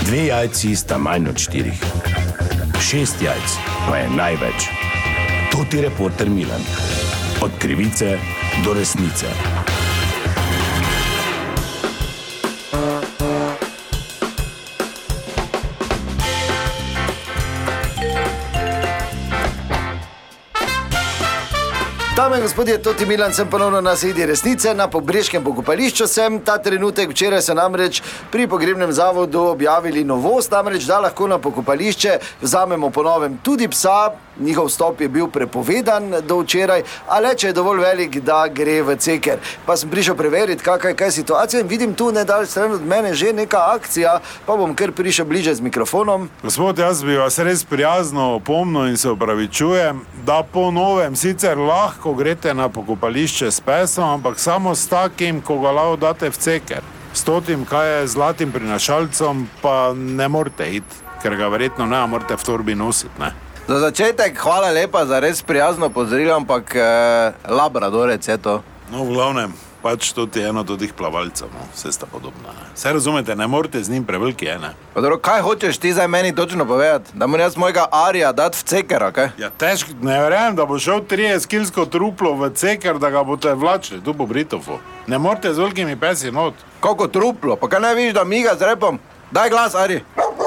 2 jajci sta manj od 4. 6 jajc pa je največ. To ti reporter Milan. Od krivice do resnice. Dame in gospodje, Toti Milan, sem ponovno na sredi resnice, na Pobreškem pokopališču sem. Ta trenutek, včeraj so namreč pri pogrebnem zavodu objavili novost, namreč da lahko na pokopališče vzamemo po novem tudi psa. Njihov vstop je bil prepovedan do včeraj, a le če je dovolj velik, da gre v ceker. Pa sem prišel preveriti, kakaj je situacija in vidim tu nedalj stran od mene že neka akcija, pa bom kar prišel bliže z mikrofonom. Gospod, jaz bi vas res prijazno opomnil in se opravičujem, da po novem sicer lahko greste na pokopališče s pesom, ampak samo s takim, ko ga lahko date v ceker. S totim, kaj je zlatim prinašalcem, pa ne morete iti, ker ga verjetno ne morete v torbi nositi, ne. Za začetek, hvala lepa za res prijazno pozorilo, ampak labradorec je to. No, v glavnem, pač to je eno od tih plavalcev, no, vse sta podobna, ne. Saj razumete, ne morete z njim preveliki, ne. Pa dobro, kaj hočeš ti zdaj meni točno povedati? Da moram jaz mojega Arija dati v ceker, kaj? Ja, težko, ne verjamem, da bo šel 30-kilsko truplo v ceker, da ga boste vlačili tu po Britofu. Ne morete z velikimi pesi not. Kako truplo? Pa kaj ne vidiš, da miga z repom? Daj glas, Ari.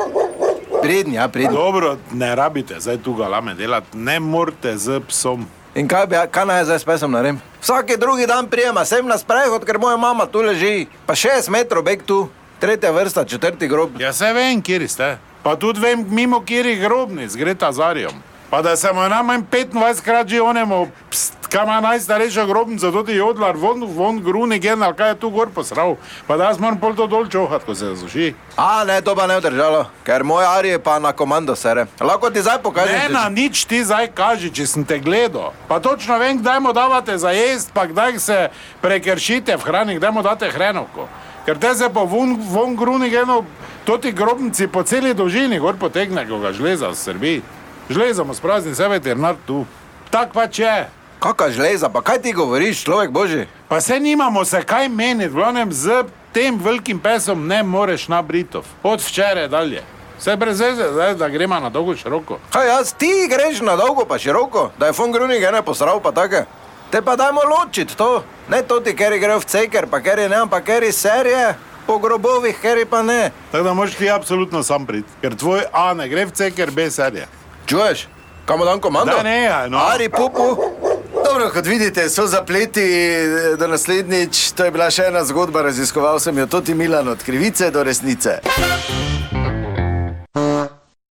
Pridni, ja, pridni. Dobro, ne rabite zdaj tu galame delati, ne morate z psom. In kaj naj zdaj s pesom naredim? Vsaki drugi dan prijema, sem na sprehod, ker moja mama tu leži. Pa 6 metrov beg tu, 3. vrsta, 4. grob. Ja, se vem, kjeri ste. Pa tudi vem, mimo kjerih grobnic gre ta z Arijom. Pa da se mu najmanj 25 krat že onemu, kaj ima najstarejšo grobnico, tudi jodlar, von gruni gen, ali kaj je tu gor posral. Pa da jaz moram pol to dol čohat, ko se zazuši. A, ne, to pa ne vdržalo, ker moj Ari je pa na komando sere. Lahko ti zdaj pokažem. Ne, na nič ti zdaj kaži, če sem te gledal. Pa točno vem, kdaj mu davate za jest, pa kdaj se prekršite v hrani, kdaj mu date hrenovko. Ker te se pa von gruni geno, toti grobnici po celi dolžini gor potegne, ko ga žleza srbi. Žleza mu sprazni se veterinar tu. Tak pa če. Kaka žleza? Pa kaj ti govoriš, človek božji? Pa se nimamo se kaj meniti, v glavnem z tem velikim pesom ne moreš na Britov. Od včeraj dalje. Vse brez veze, da gremo na dolgo široko. Kaj jaz, ti greš na dolgo pa široko? Da je von Gruning ene posral pa take? Te pa dajmo ločiti to. Ne toti, keri grejo v ceker, pa keri ne, pa keri serije. Po grobovih, keri pa ne. Tako da moraš ti absolutno sam priti, ker tvoj A ne gre v ceker bez serije. Čuješ? Kam mu dam komando? Da ne, no. Ari, pupu. Dobro, kot vidite, so zapleti do naslednjič. To je bila še ena zgodba, raziskoval sem jo Toti Milan, od krivice do resnice.